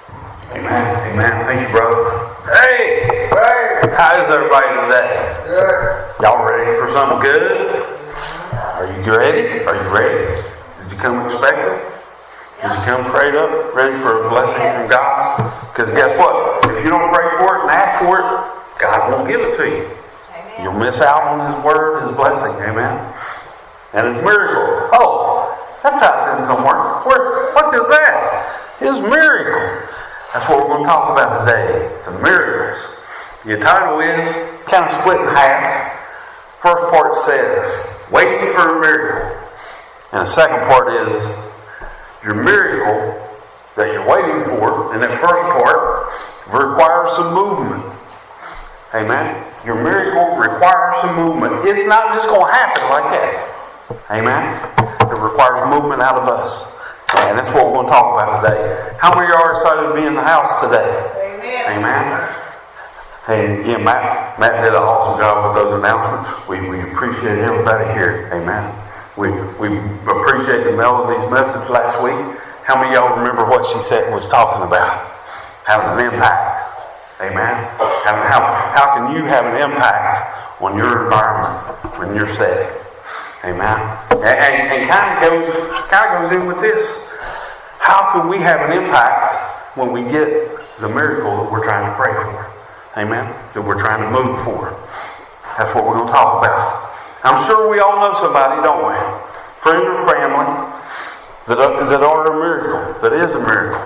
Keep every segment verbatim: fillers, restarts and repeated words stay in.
Amen. Amen. Thank you, brother. Hey! Hey! How is everybody today? Good. Y'all ready for something good? Are you ready? Are you ready? Did you come expecting? Did you come prayed up, ready for a blessing from God? Because guess what? If you don't pray for it and ask for it, God won't give it to you. Amen. You'll miss out on His word, His blessing. Amen. And His miracle. Oh, that ties in somewhere. Where, what is that? His miracle. That's what we're going to talk about today. Some miracles. Your title is kind of split in half. First part says, waiting for a miracle. And the second part is, your miracle that you're waiting for, and that first part requires some movement. Amen. Your miracle requires some movement. It's not just going to happen like that. Amen. It requires movement out of us. And that's what we're going to talk about today. How many of you are excited to be in the house today? Amen. Amen. And again, Matt, Matt did an awesome job with those announcements. We, we appreciate everybody here. Amen. We we appreciate the Melody's message last week. How many of y'all remember what she said was talking about? Having an impact. Amen. Having, how, how can you have an impact on your environment when you're setting? Amen. And, and, and kind of goes kind of goes in with this. How can we have an impact when we get the miracle that we're trying to pray for? Amen. That we're trying to move for. That's what we're going to talk about. I'm sure we all know somebody, don't we? Friend or family that are, that are a miracle, that is a miracle.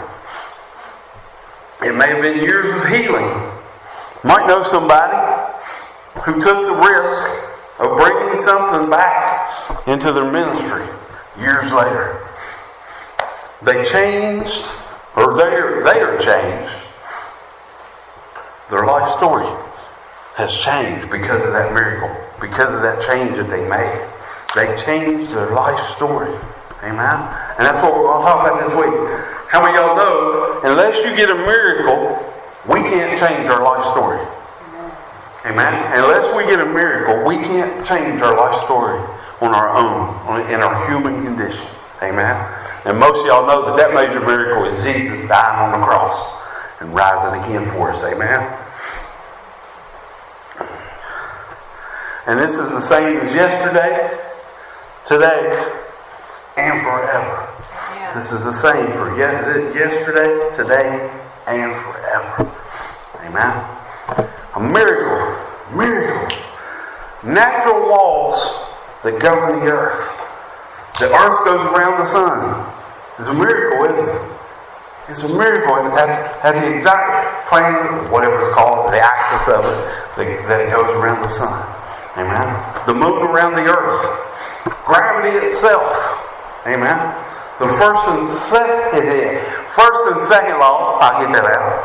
It may have been years of healing. You might know somebody who took the risk of bringing something back into their ministry years later. They changed, or they are, they are changed. Their life story has changed because of that miracle, because of that change that they made. They changed their life story. Amen? And that's what we're going to talk about this week. How many of y'all know, unless you get a miracle, we can't change our life story. Amen? Unless we get a miracle, we can't change our life story on our own, in our human condition. Amen? And most of y'all know that that major miracle is Jesus dying on the cross and rising again for us. Amen? And this is the same as yesterday, today, and forever. Yeah. This is the same for yesterday, today, and forever. Amen? A miracle, miracle. Natural laws that govern the earth. The earth goes around the sun. It's a miracle, isn't it? It's a miracle at, at the exact plane, whatever it's called, the axis of it, that, that it goes around the sun. Amen. The moon around the earth. Gravity itself. Amen. The first and second, first and second law, I'll get that out,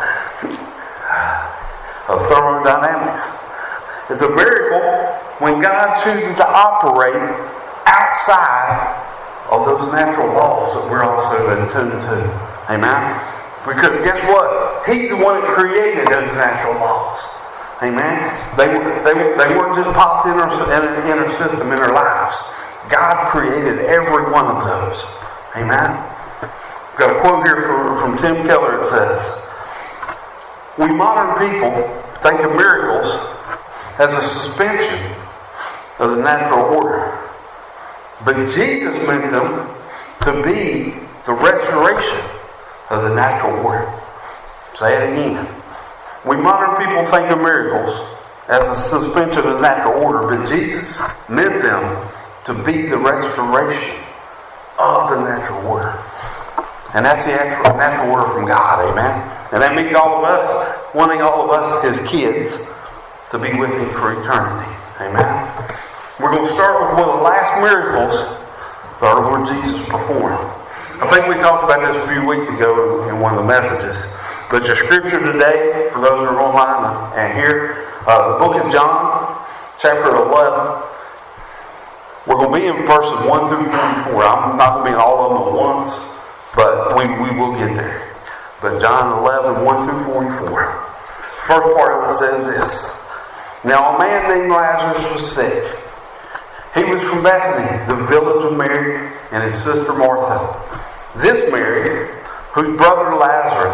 of thermodynamics. It's a miracle when God chooses to operate outside of those natural laws that we're also in tune to. Amen. Because guess what? He's the one that created those natural laws. Amen. They, they, they weren't just popped in our, in our system, in our lives. God created every one of those. Amen. I've got a quote here from, from Tim Keller. It says, we modern people think of miracles as a suspension of the natural order. But Jesus meant them to be the restoration of the natural order. Say it again. We modern people think of miracles as a suspension of the natural order, but Jesus meant them to be the restoration of the natural order. And that's the actual natural order from God, amen? And that means all of us, wanting all of us, His kids, to be with Him for eternity, amen? We're going to start with one of the last miracles that our Lord Jesus performed. I think we talked about this a few weeks ago in one of the messages. But your scripture today, for those who are online and here, uh, the book of John, chapter eleven. We're going to be in verses one through forty-four. I'm not going to be in all of them at once, but we, we will get there. But John eleven, one through forty-four. First part of it says this. Now a man named Lazarus was sick. He was from Bethany, the village of Mary and his sister Martha. This Mary, whose brother Lazarus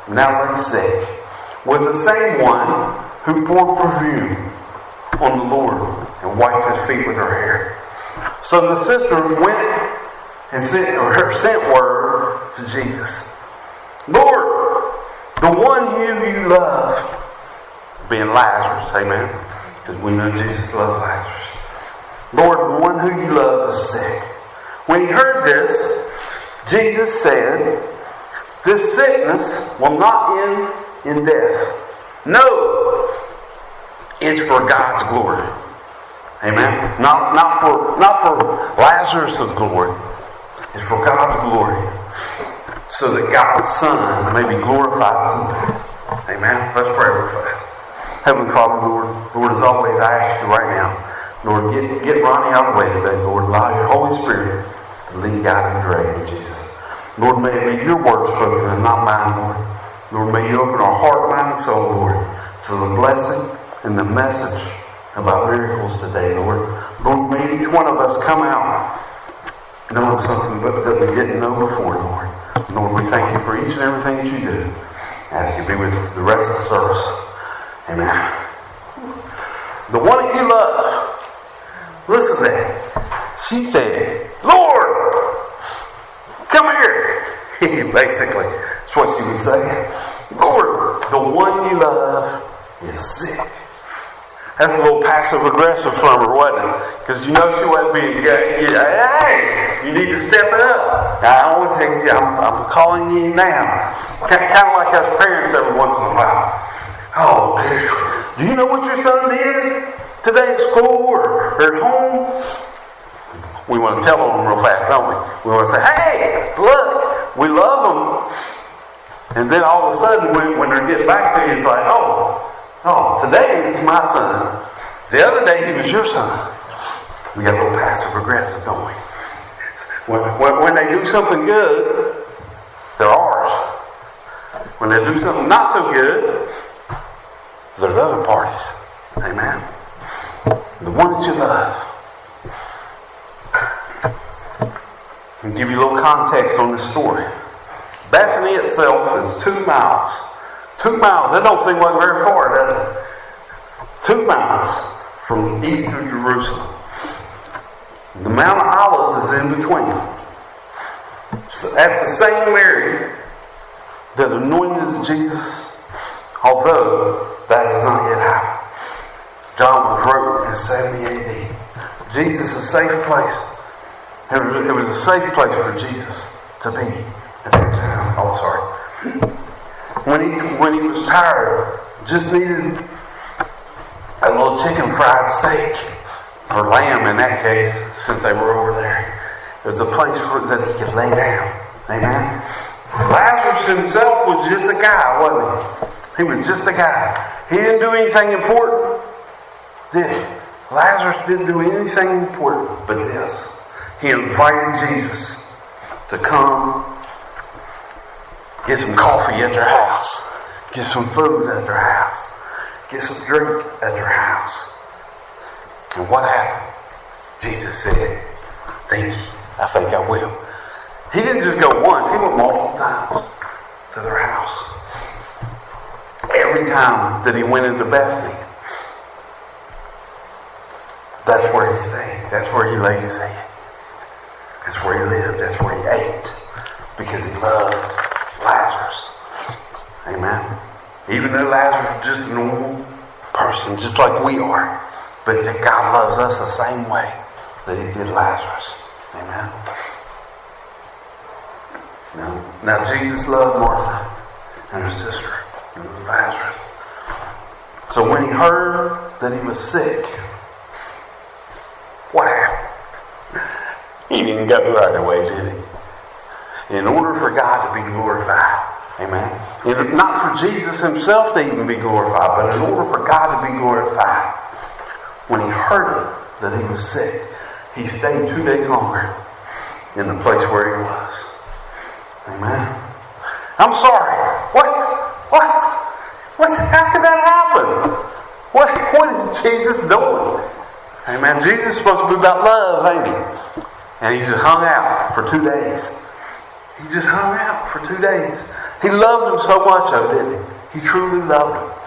now lay sick, was the same one who poured perfume on the Lord and wiped his feet with her hair. So the sister went and sent, or sent word to Jesus. Lord, the one who you love, being Lazarus, amen? Because we know Jesus loved Lazarus. Lord, the one who you love is sick. When he heard this, Jesus said, this sickness will not end in death. No, it's for God's glory. Amen? Not, not, for, not for Lazarus' glory. It's for God's glory. So that God's Son may be glorified through it. Amen? Let's pray real fast. Heavenly Father, Lord, Lord, as always, I ask you right now, Lord, get, get Ronnie out of the way today, Lord. Allow your Holy Spirit to lead, guide, and direct me, Jesus. Lord, may it be your word spoken and not mine, Lord. Lord, may you open our heart, mind, and soul, Lord, to the blessing and the message about miracles today, Lord. Lord, may each one of us come out knowing something that we didn't know before, Lord. Lord, we thank you for each and everything that you do. I ask you to be with the rest of the service. Amen. The one that you love, listen to that. She said, Lord, come here. Basically, that's what she was saying. Lord, the one you love is sick. That's a little passive-aggressive from her, wasn't it? Because you know she wasn't being good. Hey, you need to step it up. I want to tell you, I'm, I'm calling you now. Kind of like us parents every once in a while. Oh, do you know what your son did today at school or, or at home? We want to tell them real fast, don't we? We want to say, hey, look, we love them. And then all of a sudden, when, when they're getting back to you, it's like, oh, oh, today he's my son. The other day he was your son. We got a little passive-aggressive, don't we? When, when, when they do something good, they're ours. When they do something not so good, they're the other parties. Amen. The one that you love. I'll give you a little context on this story. Bethany itself is two miles. Two miles. That don't seem like very far, does it? Two miles from east of Jerusalem. The Mount of Olives is in between. So that's the same Mary that anointed Jesus, although that is not yet happened. John was wrote in seventy A D. Jesus is a safe place. It was, it was a safe place for Jesus to be at that time. Oh, sorry. When he when he was tired, just needed a little chicken fried steak, or lamb in that case, since they were over there. It was a place for, that he could lay down. Amen. Lazarus himself was just a guy, wasn't he? He was just a guy. He didn't do anything important, did he? Lazarus didn't do anything important but this. He invited Jesus to come get some coffee at their house, get some food at their house, get some drink at their house. And what happened? Jesus said, thank you. I think I will. He didn't just go once. He went multiple times to their house. Every time that he went into Bethany, that's where he stayed. That's where he laid his head. That's where he lived. That's where he ate. Because he loved Lazarus. Amen. Even though Lazarus was just a normal person, just like we are. But that God loves us the same way that he did Lazarus. Amen. Now, now Jesus loved Martha and her sister and Lazarus. So when he heard that he was sick, what happened? He didn't go right away, did he? In order for God to be glorified. Amen. And not for Jesus himself to even be glorified, but in order for God to be glorified. When he heard that he was sick, he stayed two days longer in the place where he was. Amen. I'm sorry. What? What? What? How could that happen? What? What is Jesus doing? Amen. Jesus is supposed to be about love, ain't he? And he just hung out for two days. He just hung out for two days. He loved him so much, though, didn't he? He truly loved him.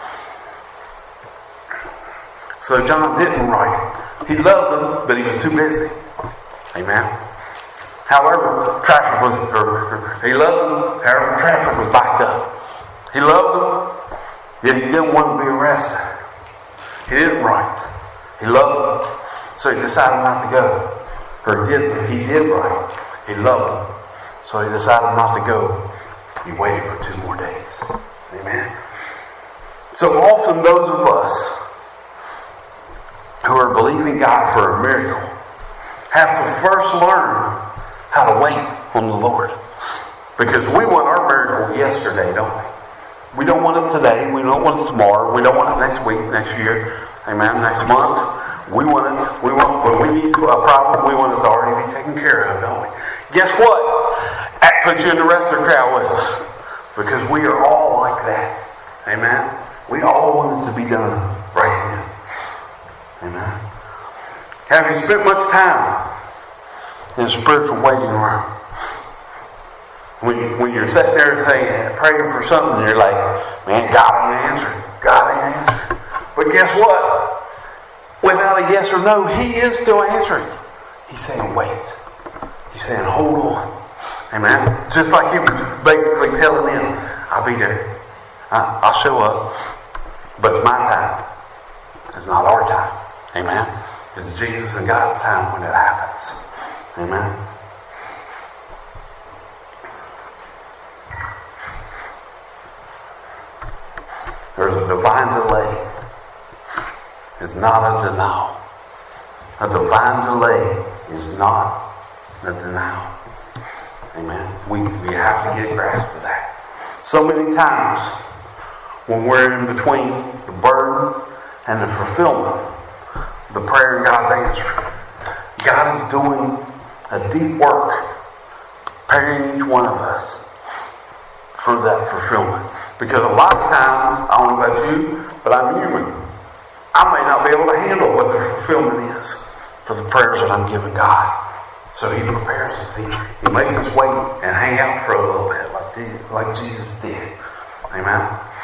So John didn't write. He loved them, but he was too busy. Amen. However, traffic was, or, or, he loved them, however, traffic was backed up. He loved them, yet he didn't want to be arrested. He didn't write. He loved them, so he decided not to go. Or did, he did write. He loved them, so he decided not to go. He waited for two more days. Amen. So often those of us who are believing God for a miracle have to first learn how to wait on the Lord. Because we want our miracle yesterday, don't we? We don't want it today. We don't want it tomorrow. We don't want it next week, next year. Amen. Next month. We want it. We want when we need a problem, we want it to already be taken care of, don't we? Guess what? That puts you in the rest of the crowd with us. Because we are all like that. Amen. We all want it to be done right then. Amen. Have you spent much time in a spiritual waiting room? When, when you're sitting there thinking, praying for something, you're like, man, God ain't answering. God ain't answering. But guess what? Without a yes or no, He is still answering. He's saying, wait. He's saying, hold on. Amen. Just like He was basically telling them, I'll be there. I'll show up. But it's my time. It's not our time. Amen. It's Jesus and God's time when it happens. Amen. There's a divine delay. It's not a denial. A divine delay is not a denial. Amen. We, we have to get a grasp of that. So many times when we're in between the burden and the fulfillment, the prayer and God's answer, God is doing a deep work preparing each one of us for that fulfillment. Because a lot of times, I don't know about you, but I'm human. I may not be able to handle what the fulfillment is for the prayers that I'm giving God. So He prepares us. He, he makes us wait and hang out for a little bit like Jesus, like Jesus did. Amen.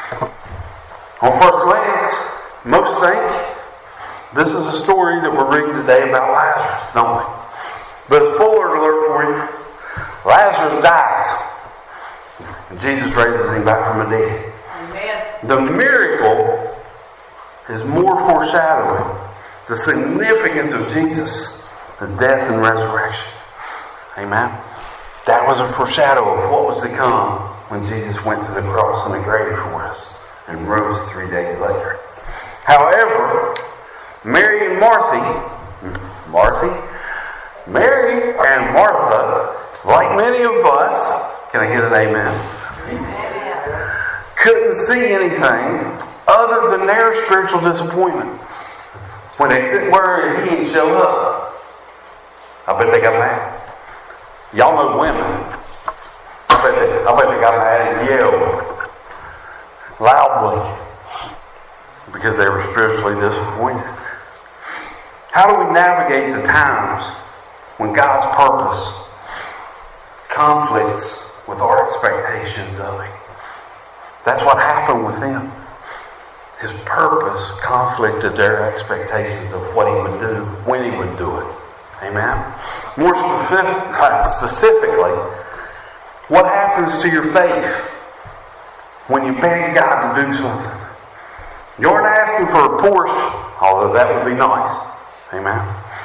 On first glance, most think this is a story that we're reading today about Lazarus, don't we? But a spoiler alert for you. Lazarus dies. And Jesus raises him back from the dead. Amen. The miracle is more foreshadowing the significance of Jesus, the death and resurrection. Amen. That was a foreshadow of what was to come when Jesus went to the cross and the grave for us and rose three days later. However, Mary and Martha, Martha, Mary and Martha, like many of us, can I get an amen? Amen. Couldn't see anything other than their spiritual disappointment. When they sit worried and He ain't showed up, I bet they got mad. Y'all know women. I bet they, I bet they got mad and yelled loudly because they were spiritually disappointed. How do we navigate the times when God's purpose conflicts with our expectations of Him? That's what happened with them. His purpose conflicted their expectations of what He would do, when He would do it. Amen? More specific, specifically, what happens to your faith when you beg God to do something? You aren't asking for a Porsche, although that would be nice. Amen?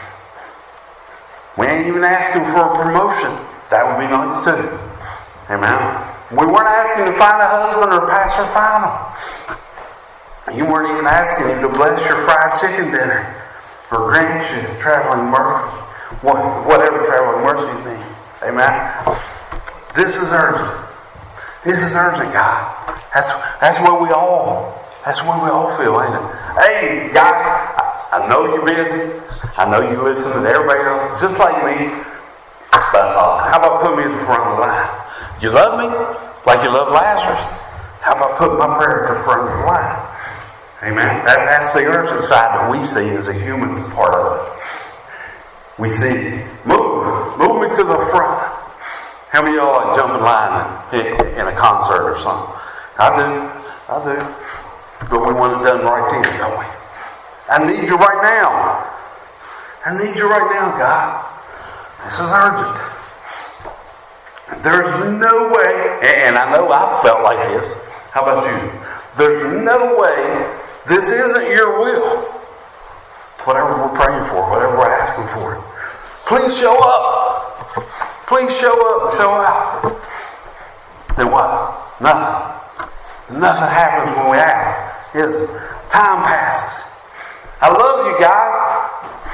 We ain't even asking for a promotion. That would be nice too. Amen? We weren't asking to find a husband or pass or final. You weren't even asking Him to bless your fried chicken dinner or grant you traveling mercy, whatever traveling mercy means. Amen? This is urgent. This is urgent, God. That's that's what we all, that's what we all feel, ain't it? Hey, God, I, I know you're busy. I know you listen to everybody else, just like me. But uh, how about putting me at the front of the line? You love me like you love Lazarus. How about putting my prayer at the front of the line? Amen. That, that's the urgent side that we see as a human's part of it. We see, move, move me to the front. How many of y'all like jump in line in, in a concert or something? I do. I do. But we want it done right then, don't we? I need you right now. I need you right now, God. This is urgent. There's no way, and I know I've felt like this. How about you? There's no way this isn't your will. Whatever we're praying for, whatever we're asking for. Please show up. Please show up and show out. Then what? Nothing. Nothing happens when we ask, is it? Time passes. I love you, God.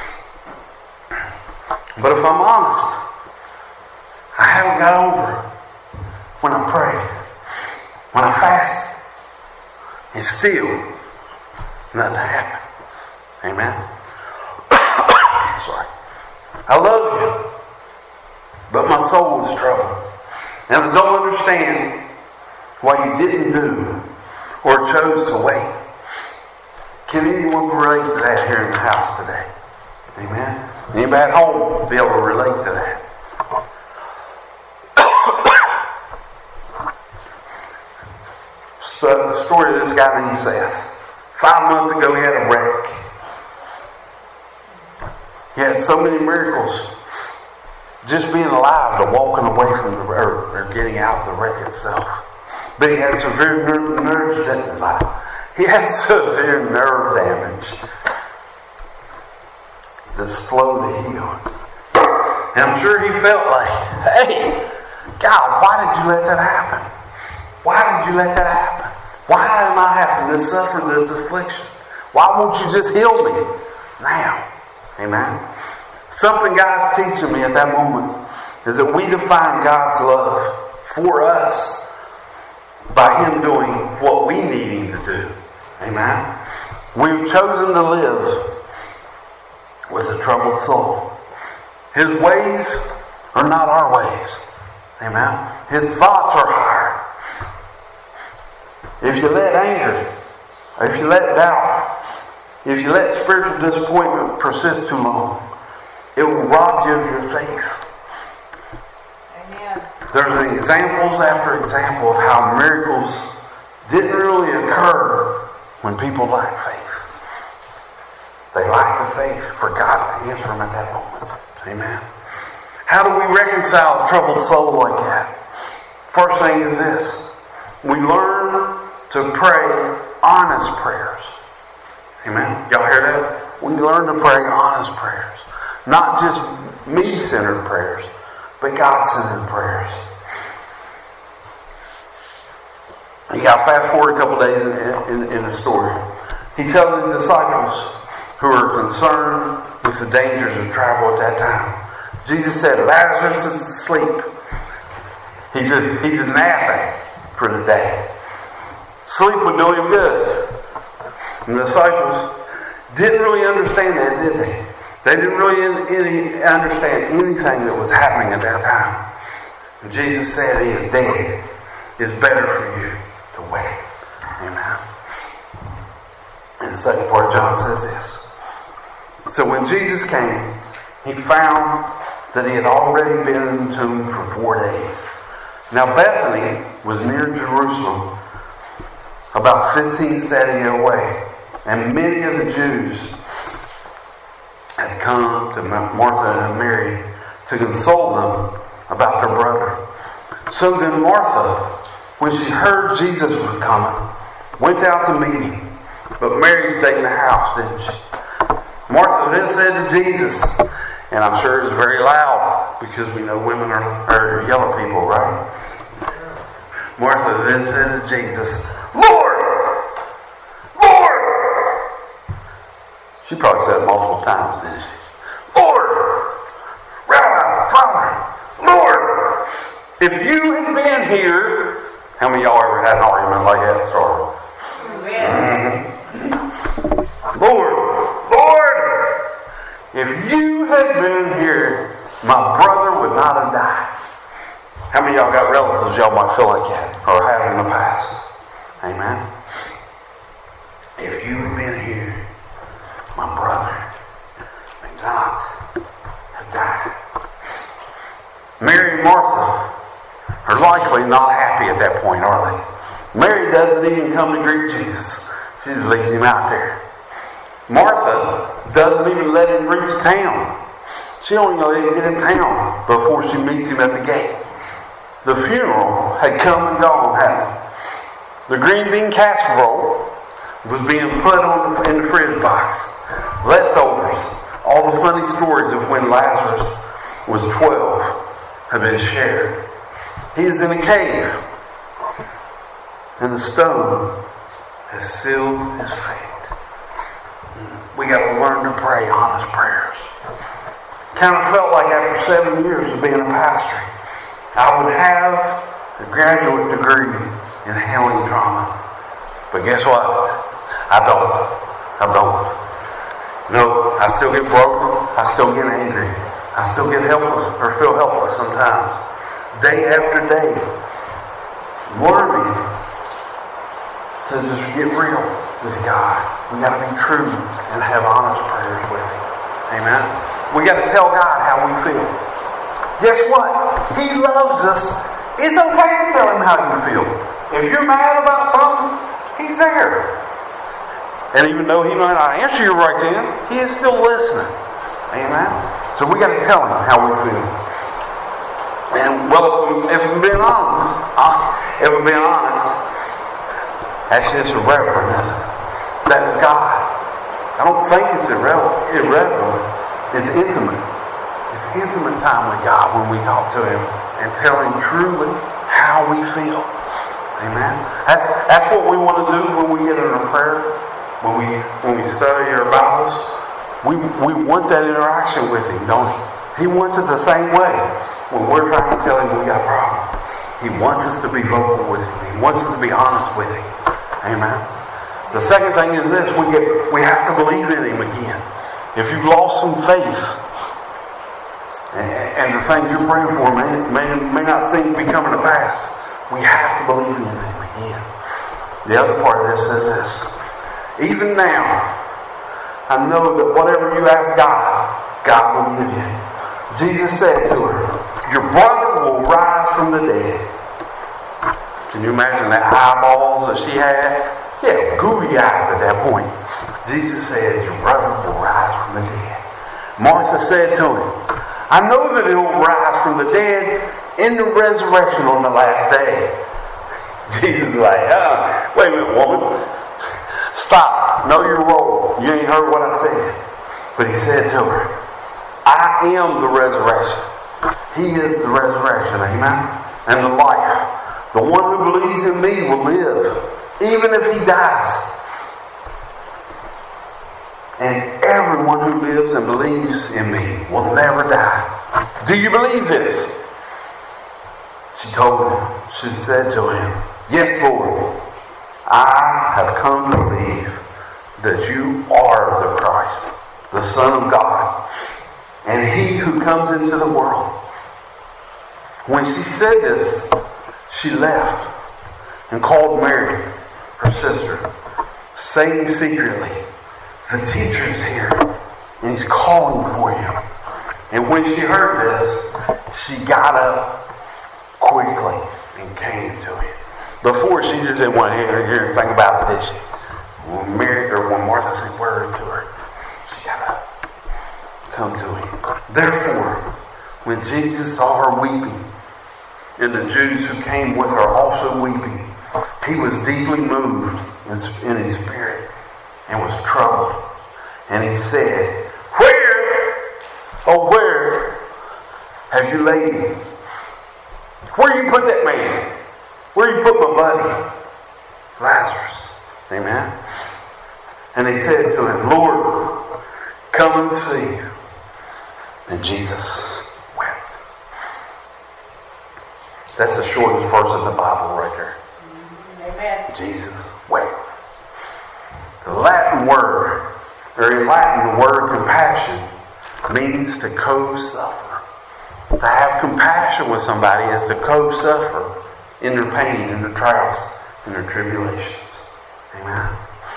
But if I'm honest, I haven't got over it when I prayed, when I fasted, and still nothing happened. Amen. Sorry. I love you, but my soul is troubled. And I don't understand why you didn't do or chose to wait. Can anyone relate to that here in the house today? Amen. Anybody at home be able to relate to that? So the story of this guy named Seth. Five months ago he had a wreck. He had so many miracles. Just being alive to walking away from the or, or getting out of the wreck itself. But he had severe nerve, nerve damage. He had severe nerve damage that's slow to heal. And I'm sure he felt like, hey, God, why did you let that happen? Why did you let that happen? Why am I having this suffering, this affliction? Why won't you just heal me now? Amen. Something God's teaching me at that moment is that we define God's love for us by Him doing what we need Him to do. Amen. We've chosen to live with a troubled soul. His ways are not our ways. Amen. His thoughts are higher. If you let anger, if you let doubt, if you let spiritual disappointment persist too long, it will rob you of your faith. Amen. There's examples after example of how miracles didn't really occur when people lack faith. They lack the faith for God to answer them at that moment. Amen. How do we reconcile a troubled soul like that? First thing is this. We learn to pray honest prayers. Amen. Y'all hear that? We learn to pray honest prayers. Not just me-centered prayers, but God-centered prayers. You got to fast forward a couple days in, in, in the story. He tells his disciples who are concerned with the dangers of travel at that time. Jesus said, Lazarus is asleep. He's just, he's just napping for the day. Sleep would do him good. And the disciples didn't really understand that, did they? They didn't really any, understand anything that was happening at that time. And Jesus said, He is dead. It's better for you to wait. Amen. And the second part of John says this. So when Jesus came, He found that He had already been in the tomb for four days. Now Bethany was near Jerusalem, about fifteen stadia away. And many of the Jews had come to Martha and Mary to console them about their brother. So then Martha, when she heard Jesus was coming, went out to meet Him. But Mary stayed in the house, didn't she? Martha then said to Jesus, and I'm sure it was very loud because we know women are, are yellow people, right? Martha then said to Jesus, Lord! She probably said it multiple times, didn't she? Lord! Rabbi, Father, Lord! If you had been here, how many of y'all ever had an argument like that? Sorry. Mm-hmm. Lord, Lord! If you had been here, my brother would not have died. How many of y'all got relatives y'all might feel like that or have in the past? Amen. If you had been here, my brother may not have died. Mary and Martha are likely not happy at that point, are they? Mary doesn't even come to greet Jesus. She just leaves him out there. Martha doesn't even let him reach town. She don't even let him get in town before she meets him at the gate. The funeral had come and gone, hadn't it? The green bean casserole was being put on the, in the fridge box. Leftovers, all the funny stories of when Lazarus was twelve have been shared. He is in a cave, and the stone has sealed his fate. We got to learn to pray honest prayers. Kind of felt like after seven years of being a pastor, I would have a graduate degree in handling trauma. But guess what? I don't. I don't. No, I still get broken. I still get angry. I still get helpless or feel helpless sometimes. Day after day. Learning to just get real with God. We got to be true and have honest prayers with Him. Amen? We got to tell God how we feel. Guess what? He loves us. It's okay to tell Him how you feel. If you're mad about something, He's there. And even though He might not answer you right then, He is still listening. Amen? So we got to tell Him how we feel. And well, if we're being honest, if we're being honest, that's just irreverent, isn't it? That is God. I don't think it's irrelevant. irrelevant. It's intimate. It's intimate time with God when we talk to Him and tell Him truly how we feel. Amen. That's that's what we want to do when we get in our prayer, when we when we study our Bibles. We we want that interaction with Him, don't we? He wants it the same way when we're trying to tell Him we got a problem. He wants us to be vocal with Him. He wants us to be honest with Him. Amen. The second thing is this: we get we have to believe in Him again. If you've lost some faith, and, and the things you're praying for may, may may not seem to be coming to pass, we have to believe in Him again. The other part of this is this: even now, I know that whatever you ask God, God will give you. Jesus said to her, "Your brother will rise from the dead." Can you imagine the eyeballs that she had? She had gooey eyes at that point. Jesus said, "Your brother will rise from the dead." Martha said to Him, "I know that He will rise from the dead in the resurrection on the last day." Jesus is like, uh, wait a minute, woman. Stop. Know your role. You ain't heard what I said. But He said to her, "I am the resurrection." He is the resurrection, amen? And the life. The one who believes in me will live, even if he dies. And everyone who lives and believes in me will never die. Do you believe this? She told him, she said to him, "Yes, Lord, I have come to believe that you are the Christ, the Son of God, and He who comes into the world." When she said this, she left and called Mary, her sister, saying secretly, "The teacher is here, and he's calling for you." And when she heard this, she got up quickly and came to him. Before, she just didn't want to hear, hear anything about it, did she? When Mary or when Martha said word to her, she got up, come to him. Therefore, when Jesus saw her weeping, and the Jews who came with her also weeping, he was deeply moved in his spirit and was troubled. And he said, "Where, oh where have you laid him? Where you put that man? Where you put my buddy, Lazarus?" Amen. And he said to him, "Lord, come and see." And Jesus wept. That's the shortest verse in the Bible right there. Amen. Jesus wept. The Latin word, or in Latin, the word compassion means to co-suffer. To have compassion with somebody is to co-suffer in their pain, in their trials, in their tribulations. Amen.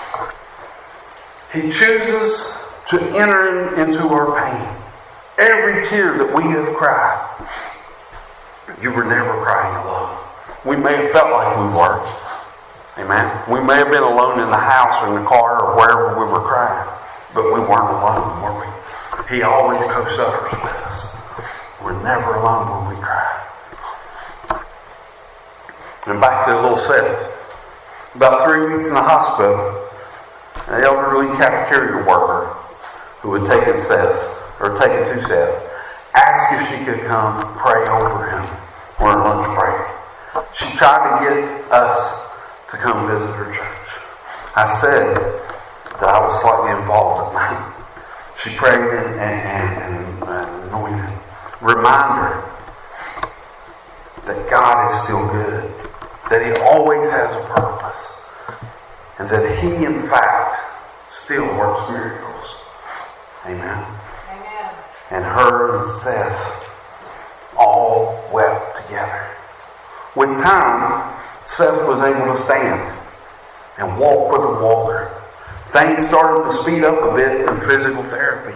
He chooses to enter into our pain. Every tear that we have cried, you were never crying alone. We may have felt like we were. Amen. We may have been alone in the house or in the car or wherever we were crying, but we weren't alone, were we? He always co-suffers with us. We're never alone when we cry. And back to the little Seth. About three weeks in the hospital, an elderly cafeteria worker who had taken Seth, or taken to Seth, asked if she could come pray over him on her lunch break. She tried to get us to come visit her church. I said that I was slightly involved at mine. She prayed and, and, and, and anointed. Remind her that God is still good, that He always has a purpose, and that He, in fact, still works miracles. Amen. Amen. And her and Seth all wept together. With time, Seth was able to stand and walk with a walker. Things started to speed up a bit in physical therapy.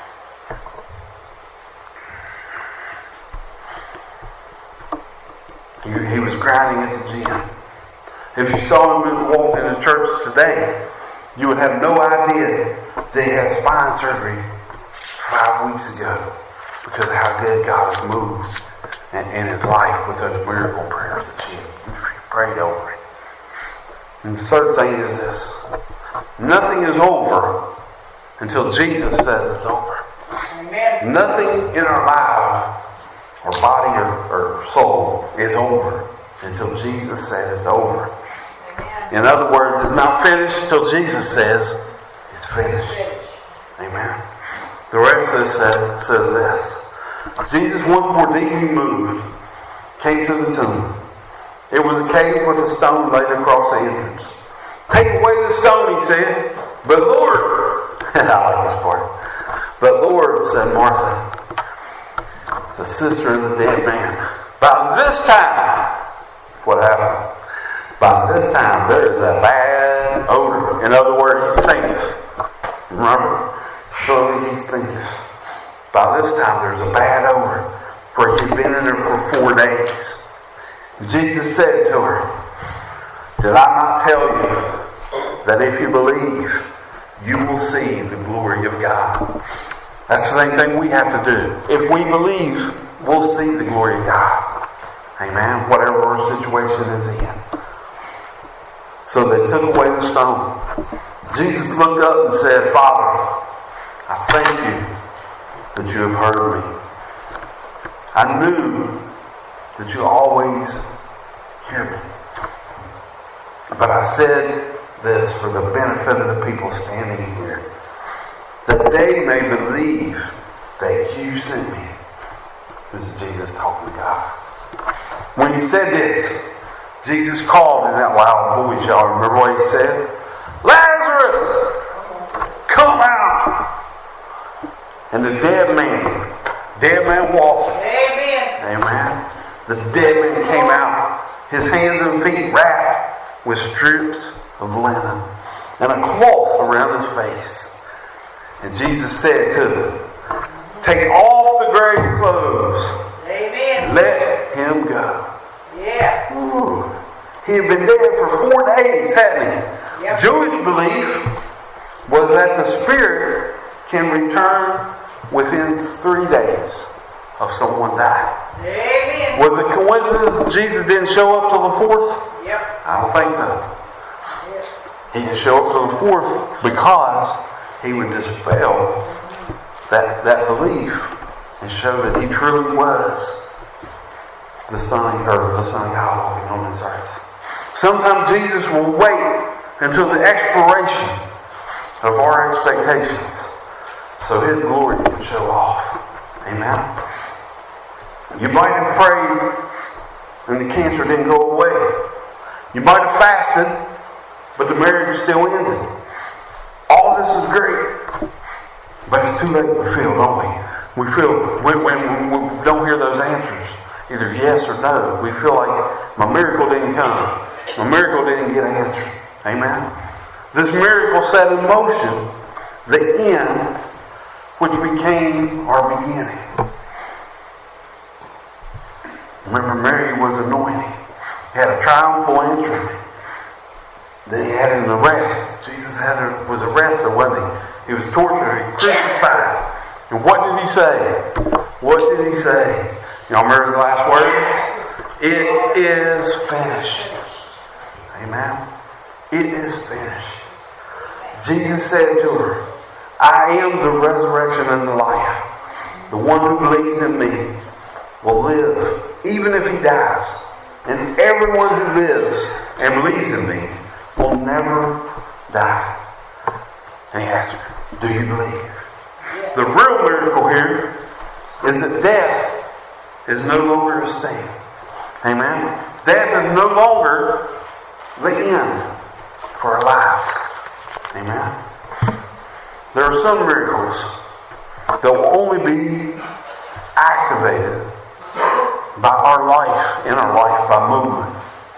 He, he was grinding at the gym. If you saw him walk into church today, you would have no idea that he had spine surgery five weeks ago because of how good God has moved in, in his life with those miracle prayers that you prayed over him. And the third thing is this. Nothing is over until Jesus says it's over. Amen. Nothing in our life, or body or, or soul, is over until Jesus says it's over. Amen. In other words, it's not finished till Jesus says it's finished. Finish. Amen. The rest of it says, says this. Jesus, once more deeply moved, came to the tomb. It was a cave with a stone laid across the entrance. Take away the stone, he said. But Lord, I like this part. But Lord, said Martha, the sister of the dead man, by this time, what happened? By this time, there is a bad odor. In other words, he stinketh. Remember? Surely he stinketh. By this time, there's a bad odor, for he had been in there for four days. Jesus said to her, did I not tell you that if you believe, you will see the glory of God? That's the same thing we have to do. If we believe, we'll see the glory of God. Amen. Whatever our situation is in. So they took away the stone. Jesus looked up and said, Father, I thank you that you have heard me. I knew that you always hear me. But I said this for the benefit of the people standing here, that they may believe that you sent me. This is Jesus talking to God. When he said this, Jesus called in that loud voice. Y'all remember what he said? Lazarus, come out. And the dead man, dead man walking. Amen. Amen. The dead man came out, his hands and feet wrapped with strips of linen and a cloth around his face. And Jesus said to them, take off the grave clothes. Amen. Let him go. Yeah. Ooh. He had been dead for four days, hadn't he? Yep. Jewish belief was that the spirit can return within three days of someone dying. Amen. Was it coincidence that Jesus didn't show up till the fourth? Yep. I don't think so. Yep. He didn't show up till the fourth because he would dispel that, that belief and show that he truly was the Son or the Son of God walking on this earth. Sometimes Jesus will wait until the expiration of our expectations so his glory can show off. Amen. You might have prayed and the cancer didn't go away. You might have fasted, but the marriage still ended. All this is great, but it's too late, we feel, don't we? We feel, when, when we don't hear those answers, either yes or no, we feel like my miracle didn't come. My miracle didn't get answered. Amen? This miracle set in motion the end, which became our beginning. Remember, Mary was anointed. He had a triumphal entry. Then he had an arrest. Jesus had a, was arrested, wasn't he? He was tortured, he crucified. And what did he say? What did he say? Y'all remember the last words? It is finished. Amen. It is finished. Jesus said to her, I am the resurrection and the life. The one who believes in me will live, even if he dies. And everyone who lives and believes in me will never die. And he asked her, do you believe? The real miracle here is that death is no longer a sting. Amen? Death is no longer the end for our lives. Amen? There are some miracles that will only be activated by our life, in our life, by movement.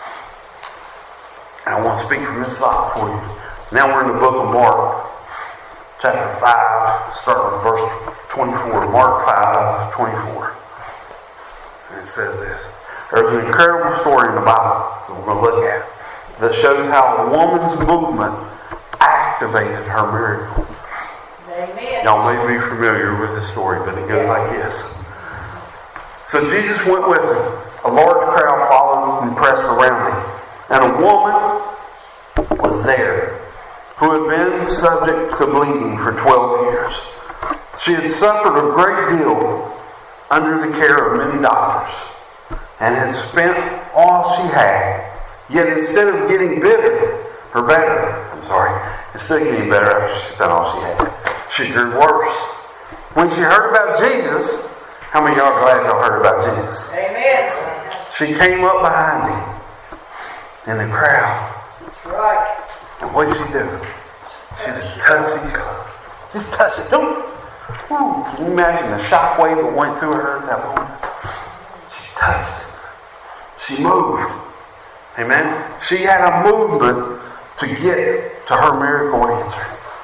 And I want to speak from this thought for you. Now we're in the book of Mark, chapter five, starting with verse twenty-four. Mark five, twenty-four. And it says this. There's an incredible story in the Bible that we're going to look at that shows how a woman's movement activated her miracle. Amen. Y'all may be familiar with this story, but it goes like this. So Jesus went with him. A large crowd followed and pressed around him. And a woman was there who had been subject to bleeding for twelve years. She had suffered a great deal under the care of many doctors and had spent all she had. Yet instead of getting better, or better, I'm sorry, instead of getting better after she spent all she had, she grew worse. When she heard about Jesus, how many of y'all are glad y'all heard about Jesus? Amen. She came up behind him in the crowd. That's right. And what did she do? She just touched his clothes. Just touched it. Ooh. Ooh. Can you imagine the shockwave that went through her at that moment? She touched it. She moved. Amen? She had a movement to get to her miracle answer.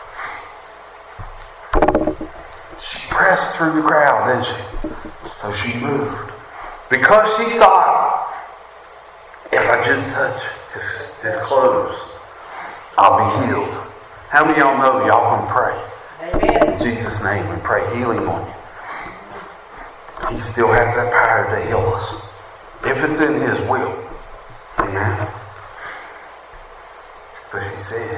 She pressed through the crowd, didn't she? So she moved. Because she thought, if I just touch his, his clothes, I'll be healed. How many of y'all know y'all can pray? Amen. In Jesus' name and pray healing on you. He still has that power to heal us. If it's in his will. Amen. But she said,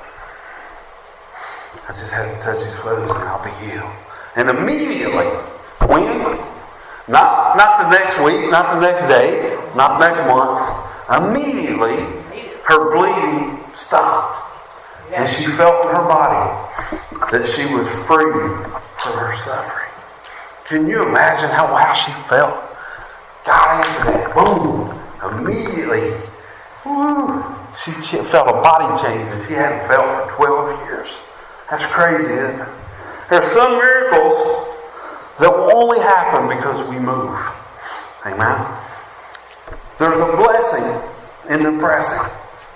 I just had to touch his clothes and I'll be healed. And immediately, when? Not, not the next week, not the next day, not the next month. Immediately, her bleeding stopped. And she felt in her body that she was free from her suffering. Can you imagine how wow she felt? God answered that. Boom. Immediately. Woo. She, she felt a body change that she hadn't felt for twelve years. That's crazy, isn't it? There are some miracles that will only happen because we move. Amen. There's a blessing in the pressing.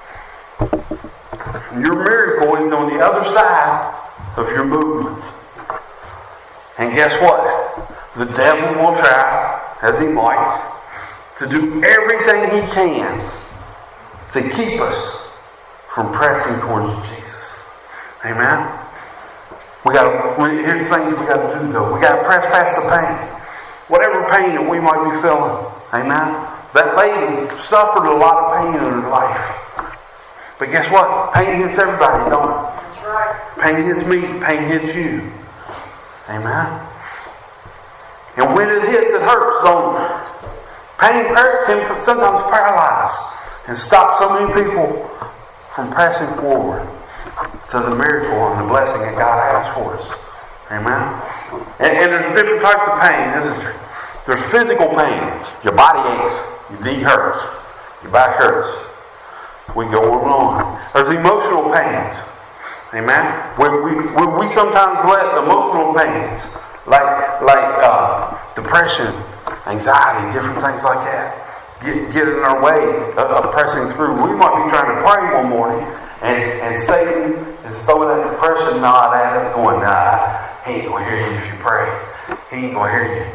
Your miracle is on the other side of your movement. And guess what? The devil will try, as he might, to do everything he can to keep us from pressing towards Jesus. Amen? We got to, here's things we got to do though. We got to press past the pain. Whatever pain that we might be feeling. Amen? That lady suffered a lot of pain in her life. But guess what? Pain hits everybody, don't it? That's right. Pain hits me, pain hits you. Amen? And when it hits, it hurts, don't it? Pain can sometimes paralyze and stop so many people from pressing forward to the miracle and the blessing that God has for us. Amen? And, and there's different types of pain, isn't there? There's physical pain. Your body aches. Your knee hurts. Your back hurts. We go on and on. There's emotional pains. Amen? We, we, we, we sometimes let emotional pains, like, like uh, depression, anxiety, different things like that, get, get in our way of, of pressing through. We might be trying to pray one morning, and, and Satan is throwing that depression nod at us, going, nah, he ain't going to hear you if you pray. He ain't going to hear you.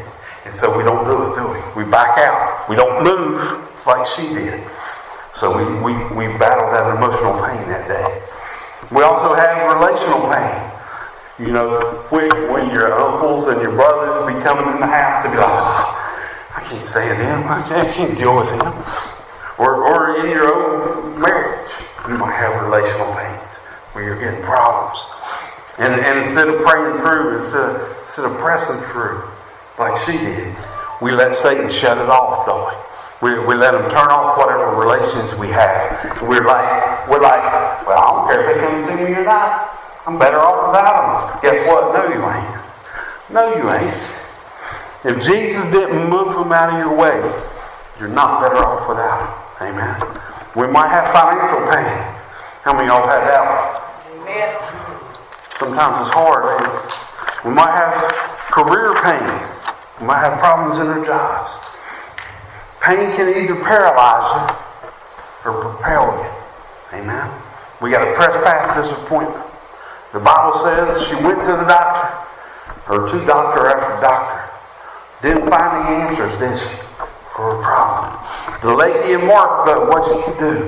And so we don't do it, do we? We back out. We don't move like she did. So we, we, we battled that emotional pain that day. We also have relational pain. You know, when, when your uncles and your brothers be coming in the house and be like, oh, I can't stand him. I can't, I can't deal with him. Or, or in your own marriage, you might have relational pains where you're getting problems. And, and instead of praying through, instead of, instead of pressing through like she did, we let Satan shut it off, don't we? We, we let him turn off whatever relations we have. And we're like, we're like, well, I don't care if they come see me or not. I'm better off without them. Guess what? No, you ain't. No, you ain't. If Jesus didn't move them out of your way, you're not better off without them. Amen. We might have financial pain. How many of y'all have had that one? Amen. Sometimes it's hard. We might have career pain. We might have problems in our jobs. Pain can either paralyze you or propel you. Amen. We got to press past disappointment. The Bible says she went to the doctor, or to doctor after doctor. Didn't find the answers, did she, for her problem? The lady in Mark, though, what did she do?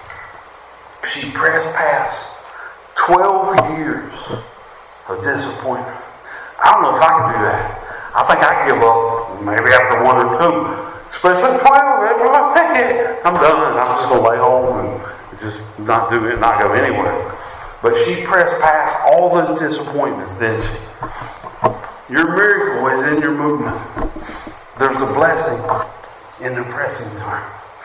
She pressed past twelve years of disappointment. I don't know if I could do that. I think I'd give up maybe after one or two. Especially twelve. I'm done. I'm just going to lay home and just not do it, not go anywhere. But she pressed past all those disappointments, didn't she? Your miracle is in your movement. There's a blessing in the pressing through.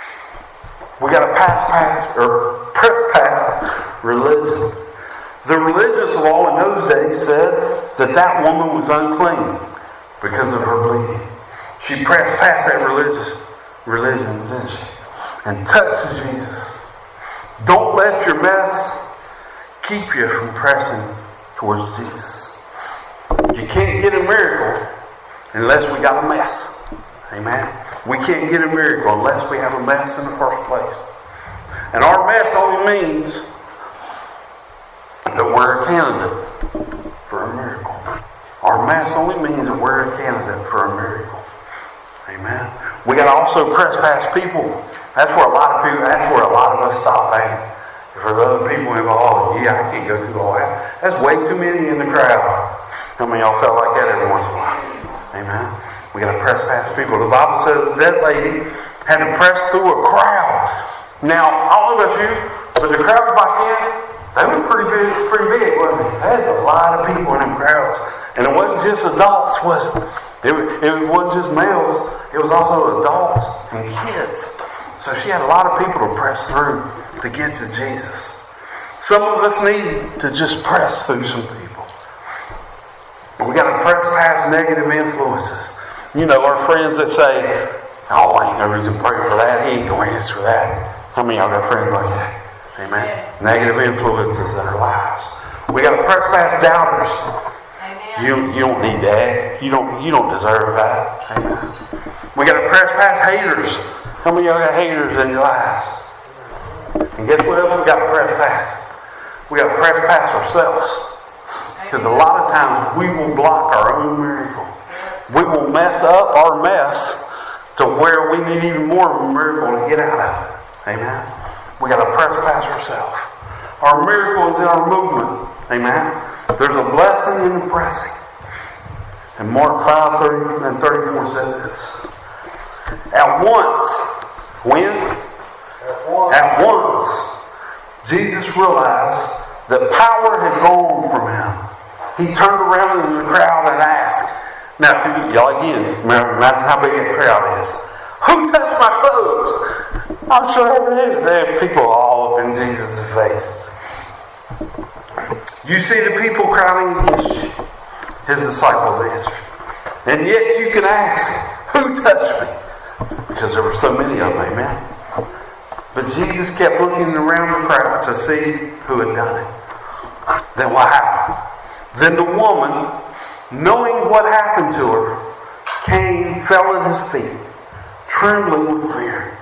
We got to pass past or press past religion. The religious law in those days said that that woman was unclean because of her bleeding. She pressed past that religious religion, didn't she? And touched Jesus. Don't let your mess keep you from pressing towards Jesus. You can't get a miracle unless we got a mess. Amen. We can't get a miracle unless we have a mess in the first place. And our mess only means that we're a candidate for a miracle. Our mess only means that we're a candidate for a miracle. Amen. We got to also press past people. That's where a lot of people, that's where a lot of us stop at. For the other people who go, oh yeah, I can't go through all that. That's way too many in the crowd. How many of y'all felt like that every once in a while? Amen. We got to press past people. The Bible says that lady had to press through a crowd. Now, I don't know about you, but the crowd back in, they were pretty big, pretty big, wasn't they? There's a lot of people in them crowds. And it wasn't just adults, was it? It, it wasn't just males. It was also adults and kids. So she had a lot of people to press through to get to Jesus. Some of us need to just press through some people. We got to press past negative influences. You know, our friends that say, oh, ain't no reason to pray for that. He ain't going to answer that. How many of y'all got friends like that? Amen. Yes. Negative influences in our lives. We got to press past doubters. Amen. You, you don't need that. You don't, you don't deserve that. Amen. We got to press past haters. How many of y'all got haters in your lives? And guess what else we got to press past? We got to press past ourselves. Because a lot of times we will block our own miracle. We will mess up our mess to where we need even more of a miracle to get out of it. Amen. We got to press past ourselves. Our miracle is in our movement. Amen. There's a blessing in the pressing. And Mark five, thirty and thirty-four says this. At once, when? At once. At once, Jesus realized that power had gone from him. He turned around in the crowd and asked, now, y'all again, imagine how big that crowd is. Who touched my clothes? I'm sure there's there people all up in Jesus' face. You see the people crowding against you. His disciples answered. And yet you can ask, who touched me? Because there were so many of them, amen. But Jesus kept looking around the crowd to see who had done it. Then what happened? Then the woman, knowing what happened to her, came, fell at his feet, trembling with fear.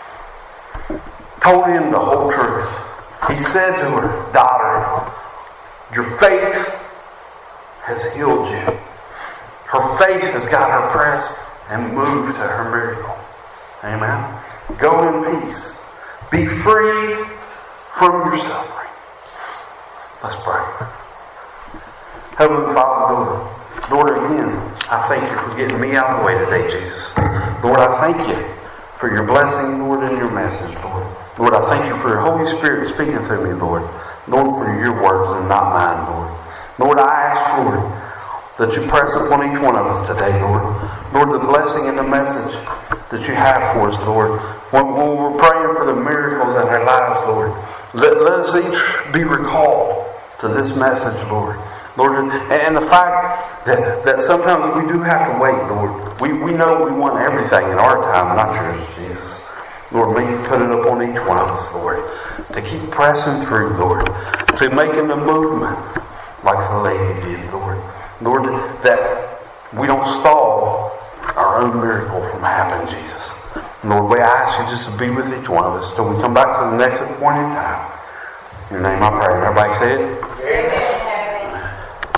Told him the whole truth. He said to her, daughter, your faith has healed you. Her faith has got her pressed and move to her miracle. Amen. Go in peace. Be free from your suffering. Let's pray. Heavenly Father, Lord, Lord, again, I thank you for getting me out of the way today, Jesus. Lord, I thank you for your blessing, Lord, and your message, Lord. Lord, I thank you for your Holy Spirit speaking through me, Lord. Lord, for your words and not mine, Lord. Lord, I ask, Lord, that you press upon each one of us today, Lord. Lord, the blessing and the message that you have for us, Lord. When, when we're praying for the miracles in our lives, Lord, let, let us each be recalled to this message, Lord. Lord, and, and the fact that, that sometimes we do have to wait, Lord. We, we know we want everything in our time, not yours, Jesus. Lord, may you put it upon each one of us, Lord, to keep pressing through, Lord, to making the movement like the lady did, Lord. Lord, that we don't stall our own miracle from happening, Jesus. Lord, we ask you just to be with each one of us till we come back to the next appointed time. In your name I pray. Everybody say it.